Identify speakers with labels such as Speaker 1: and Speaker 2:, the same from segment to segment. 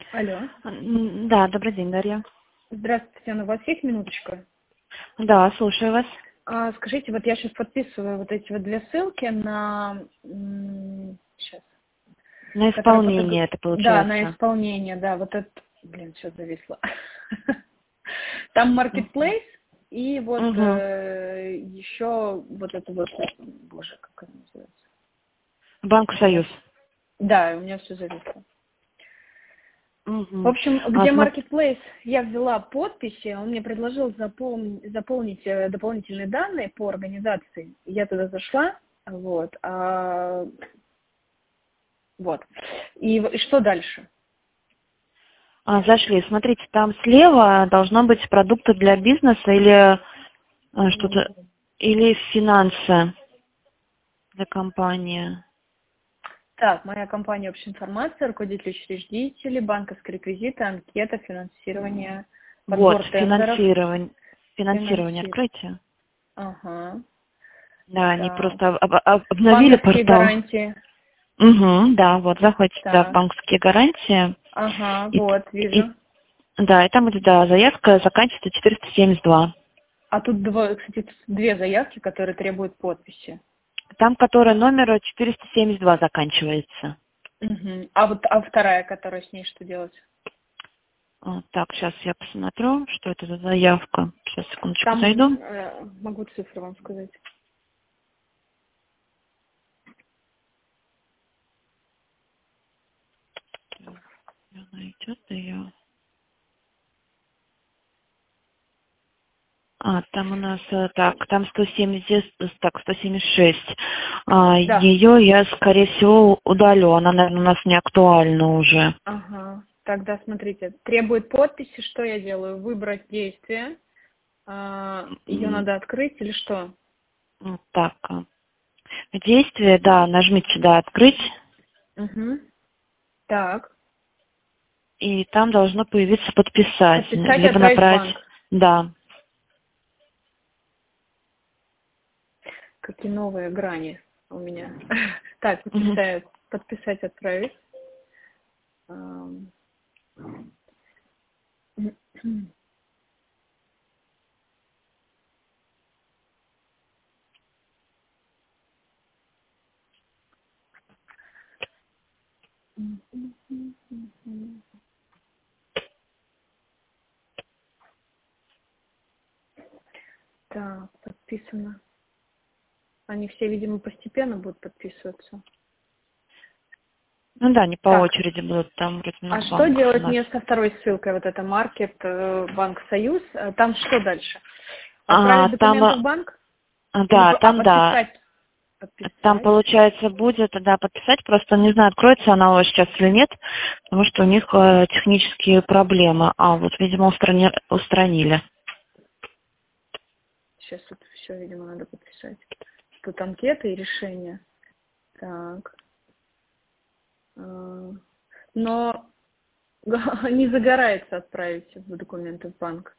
Speaker 1: Алло.
Speaker 2: Да, добрый день, Дарья.
Speaker 1: Здравствуйте, Татьяна. У вас есть минуточка?
Speaker 2: Да, слушаю вас.
Speaker 1: Скажите, вот я сейчас подписываю вот эти вот две ссылки на... Сейчас.
Speaker 2: На исполнение это
Speaker 1: Да, на
Speaker 2: получается.
Speaker 1: исполнение, да. Вот это... Блин, все зависло. Там Marketplace и вот
Speaker 2: Угу.
Speaker 1: еще вот это вот... Боже, как это называется?
Speaker 2: Банк Союз.
Speaker 1: Да, у меня все зависло. В
Speaker 2: Угу.
Speaker 1: общем, где Marketplace, я взяла подписи, он мне предложил заполнить дополнительные данные по организации. Я туда зашла, вот. Вот. И что дальше?
Speaker 2: Зашли. Смотрите, там слева должно быть продукты для бизнеса или что-то, или финансы для компании.
Speaker 1: Так, моя компания «Общая информация», руководитель учредителей, банковские реквизиты, анкета, финансирование,
Speaker 2: Вот,
Speaker 1: подбор тендеров.
Speaker 2: финансирование откройте.
Speaker 1: Ага.
Speaker 2: Да, они
Speaker 1: Так.
Speaker 2: просто обновили
Speaker 1: Банковские
Speaker 2: портал.
Speaker 1: гарантии.
Speaker 2: Угу, да, вот заходите туда в
Speaker 1: Так.
Speaker 2: банковские гарантии.
Speaker 1: Ага,
Speaker 2: И,
Speaker 1: вот,
Speaker 2: и
Speaker 1: вижу.
Speaker 2: Да, и там будет, да, заявка заканчивается 472.
Speaker 1: А тут, кстати, две заявки, которые требуют подписи.
Speaker 2: Там, которая номер 472 заканчивается.
Speaker 1: Угу. А вторая, которая с ней что делать?
Speaker 2: Так, сейчас я посмотрю, что это за заявка. Сейчас, секундочку,
Speaker 1: Там
Speaker 2: зайду.
Speaker 1: могу цифры вам сказать.
Speaker 2: Она идет, ее. Там у нас, так, там 170, так, 176.
Speaker 1: Да.
Speaker 2: Ее я, скорее всего, удалю. Она, наверное, у нас не актуальна уже.
Speaker 1: Ага. Тогда смотрите, требует подписи, что я делаю? Выбрать действие. Ее надо открыть или что?
Speaker 2: Так, действие, да, нажмите сюда «Открыть».
Speaker 1: Угу. Так.
Speaker 2: И там должно появиться «Подписать»,
Speaker 1: Подписать и
Speaker 2: либо
Speaker 1: отправить в
Speaker 2: направить,
Speaker 1: банк.
Speaker 2: да.
Speaker 1: Какие новые грани у меня. Так,
Speaker 2: Мгм.
Speaker 1: подписать, отправить. Так, подписано. Они все, видимо, постепенно будут подписываться.
Speaker 2: Ну да, не по
Speaker 1: Так,
Speaker 2: очереди будут, там вроде
Speaker 1: а
Speaker 2: много
Speaker 1: что
Speaker 2: банков у
Speaker 1: делать
Speaker 2: нас.
Speaker 1: мне со второй ссылкой? Вот это Маркет, Банк Союз. Там что дальше? Отправить
Speaker 2: Там,
Speaker 1: документы в банк? Или
Speaker 2: да, там, да.
Speaker 1: подписать?
Speaker 2: Там,
Speaker 1: Подписать.
Speaker 2: получается, будет, да, подписать, просто не знаю, откроется она у вас сейчас или нет, потому что у них технические проблемы. Вот, видимо, устранили.
Speaker 1: Сейчас это все, видимо, надо подписать. Тут анкеты и решения. Так. Но не загорается отправить документы в банк.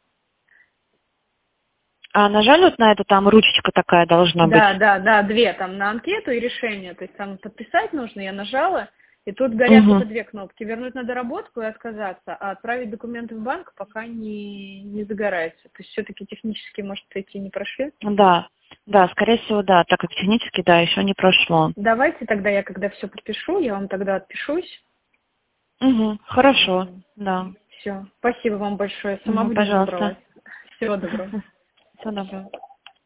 Speaker 2: Нажали вот на эту, там ручечка такая должна быть.
Speaker 1: Да, две, там на анкету и решение. То есть там подписать нужно, я нажала, и тут горят
Speaker 2: Угу.
Speaker 1: только две кнопки. Вернуть на доработку и отказаться, а отправить документы в банк пока не загорается. То есть все-таки технически, может, эти не прошли.
Speaker 2: Да, да, скорее всего, да, так как технически, да, еще не прошло.
Speaker 1: Давайте тогда я, когда все подпишу, я вам тогда отпишусь.
Speaker 2: Угу, хорошо, да.
Speaker 1: Все. Спасибо вам большое. Сама
Speaker 2: Угу,
Speaker 1: бы не
Speaker 2: пожалуйста.
Speaker 1: разобралась. Всего доброго.
Speaker 2: Всего доброго.